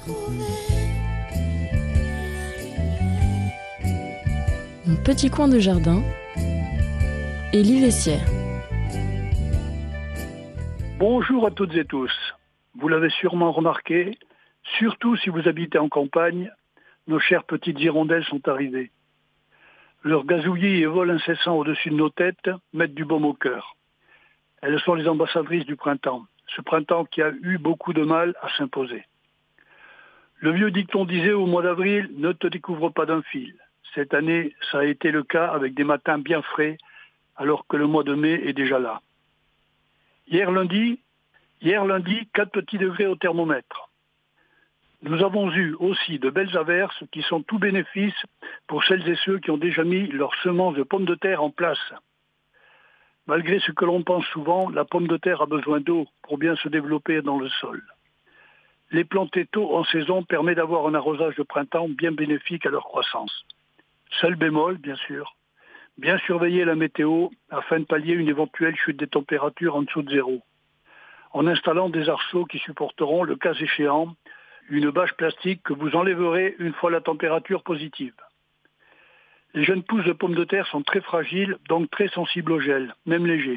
Mon petit coin de jardin, Élie Vessière. Bonjour à toutes et tous. Vous l'avez sûrement remarqué, surtout si vous habitez en campagne, nos chères petites hirondelles sont arrivées. Leurs gazouillis et vols incessants au-dessus de nos têtes mettent du baume au cœur. Elles sont les ambassadrices du printemps, ce printemps qui a eu beaucoup de mal à s'imposer. Le vieux dicton disait au mois d'avril, ne te découvre pas d'un fil. Cette année, ça a été le cas avec des matins bien frais, alors que le mois de mai est déjà là. Hier lundi, 4 petits degrés au thermomètre. Nous avons eu aussi de belles averses qui sont tout bénéfice pour celles et ceux qui ont déjà mis leurs semences de pommes de terre en place. Malgré ce que l'on pense souvent, la pomme de terre a besoin d'eau pour bien se développer dans le sol. Les planter tôt en saison permet d'avoir un arrosage de printemps bien bénéfique à leur croissance. Seul bémol, bien sûr, bien surveiller la météo afin de pallier une éventuelle chute des températures en dessous de zéro, en installant des arceaux qui supporteront, le cas échéant, une bâche plastique que vous enlèverez une fois la température positive. Les jeunes pousses de pommes de terre sont très fragiles, donc très sensibles au gel, même léger.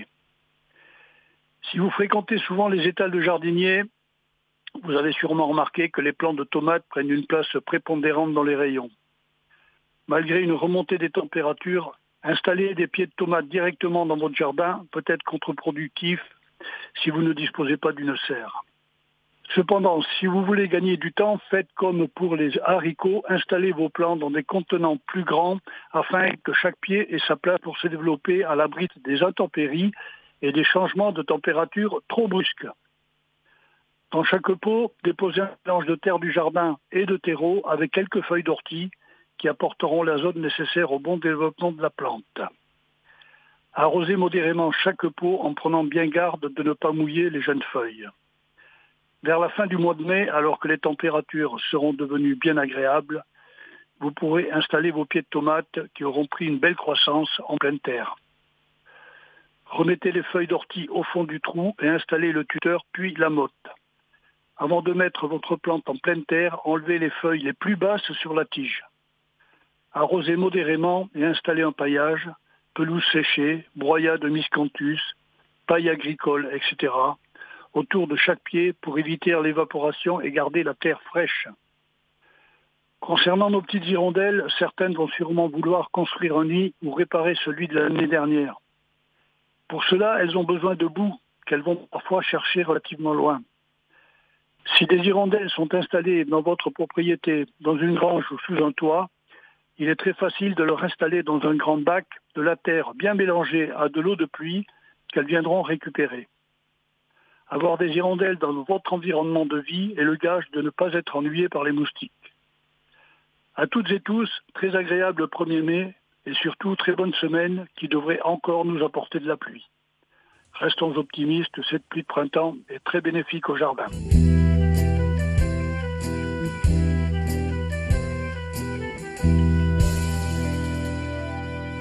Si vous fréquentez souvent les étals de jardiniers, vous avez sûrement remarqué que les plants de tomates prennent une place prépondérante dans les rayons. Malgré une remontée des températures, installer des pieds de tomates directement dans votre jardin peut être contre-productif si vous ne disposez pas d'une serre. Cependant, si vous voulez gagner du temps, faites comme pour les haricots, installez vos plants dans des contenants plus grands afin que chaque pied ait sa place pour se développer à l'abri des intempéries et des changements de température trop brusques. Dans chaque pot, déposez un mélange de terre du jardin et de terreau avec quelques feuilles d'ortie qui apporteront l'azote nécessaire au bon développement de la plante. Arrosez modérément chaque pot en prenant bien garde de ne pas mouiller les jeunes feuilles. Vers la fin du mois de mai, alors que les températures seront devenues bien agréables, vous pourrez installer vos pieds de tomates qui auront pris une belle croissance en pleine terre. Remettez les feuilles d'ortie au fond du trou et installez le tuteur puis la motte. Avant de mettre votre plante en pleine terre, enlevez les feuilles les plus basses sur la tige. Arrosez modérément et installez un paillage, pelouse séchée, broyade de miscanthus, paille agricole, etc., autour de chaque pied pour éviter l'évaporation et garder la terre fraîche. Concernant nos petites hirondelles, certaines vont sûrement vouloir construire un nid ou réparer celui de l'année dernière. Pour cela, elles ont besoin de boue, qu'elles vont parfois chercher relativement loin. Si des hirondelles sont installées dans votre propriété, dans une grange ou sous un toit, il est très facile de leur installer dans un grand bac de la terre bien mélangée à de l'eau de pluie qu'elles viendront récupérer. Avoir des hirondelles dans votre environnement de vie est le gage de ne pas être ennuyé par les moustiques. À toutes et tous, très agréable 1er mai et surtout très bonne semaine qui devrait encore nous apporter de la pluie. Restons optimistes, cette pluie de printemps est très bénéfique au jardin.